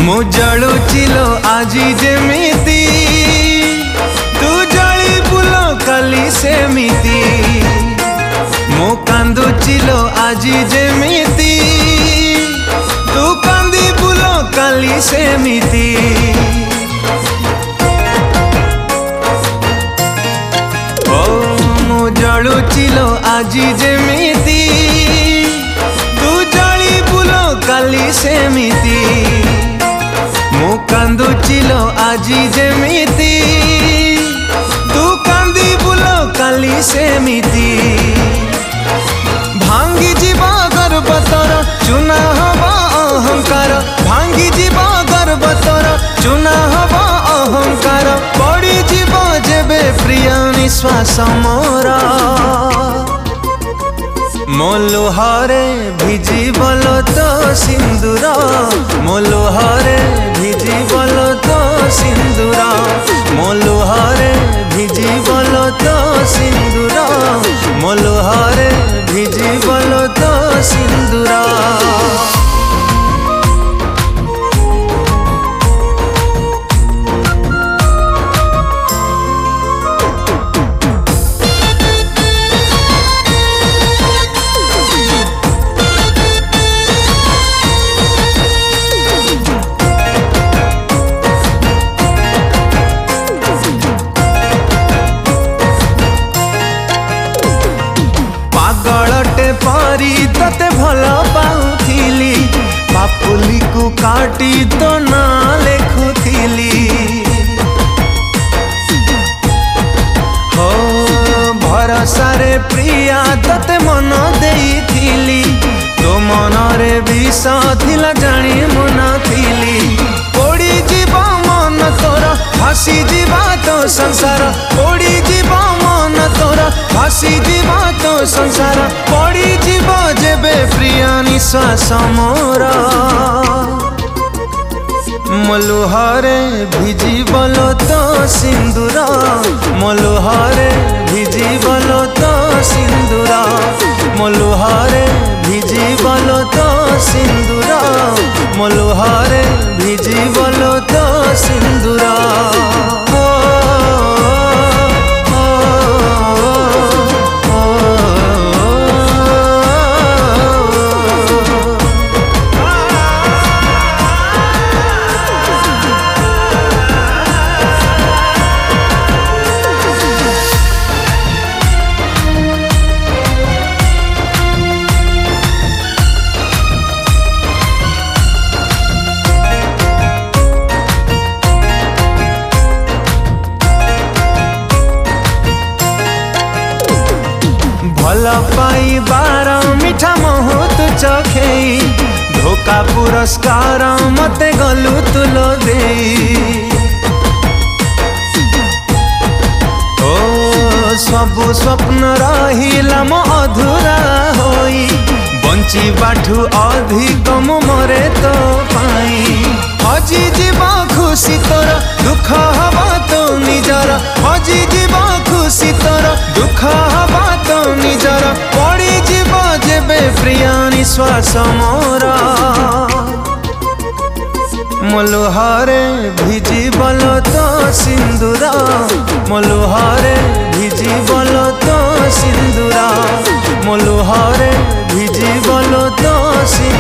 मु जलुचिलो आजी जेमिति तू जली बुलो काली सेमिति मु कांदुचिलो आजी जेमिति तू कांदी बुलो काली सेमिति ओ मु जलुचिलो आजी जेमिति तू जली बुलो काली सेमिति मु कांदुचिलो आजी जेमिति तू कांदी बुलो काली सेमिति भांगी जीवा गर्भ तोर चुना हवा अहंकार भांगी जीवा गर्भ तोर चुना हवा अहंकार पड़ी जीव जेबे प्रिय निश्वास मोरा मो लुहारे भिजी बोलो तो सिंदूर मो लुहारे भिजी बोलो तो सिंदूर मो लुहारे भिजी बोलो तो सिंदूर मो लुहारे भिजी बोलो तो सिंदूर पागलटे पारी तते भल पाउथिली पापुली को काटी तो ना लेखुथिली हो भरोसा रे प्रिया तते मन देइथिली तो मन रे विष थिला जानी मन थिली पड़ी जीवा मन तोरा फासी जीवा तो संसार पड़ी जीवा मन तोरा फासी जीवा तो संसार पड़ी जीव जेबे प्रिय निश्वास मोरा मो लुहारे भिजी बोलो तो सिंदूर मो लुहारे भिजी बोलो तो सिंदूर मो लुहारे भिजी बोलो तो सिंदूर मो लुहारे भिजी बोलो तो सिंदूर भल पाई बार मिठा बहुत चखेई धोखा पुरस्कार मते गलु तुलो देई ओ सबु स्वप्न रहिला मो अधूरा होई बंची बाठू अधिक मो मरे तो पाई हजी जीवा खुशी तोर दुख हवा तो निजर हजी जीवा खुशी तोर दुख हवा तो निजर पड़ी जीव जेबे प्रिय निश्वास मोरा मो लुहारे भिजी बोलो तो सिंदूर मो लुहारे भिजी बोलो तो सिंदूर मो लुहारे भिजी बोलो तो सिंदूर।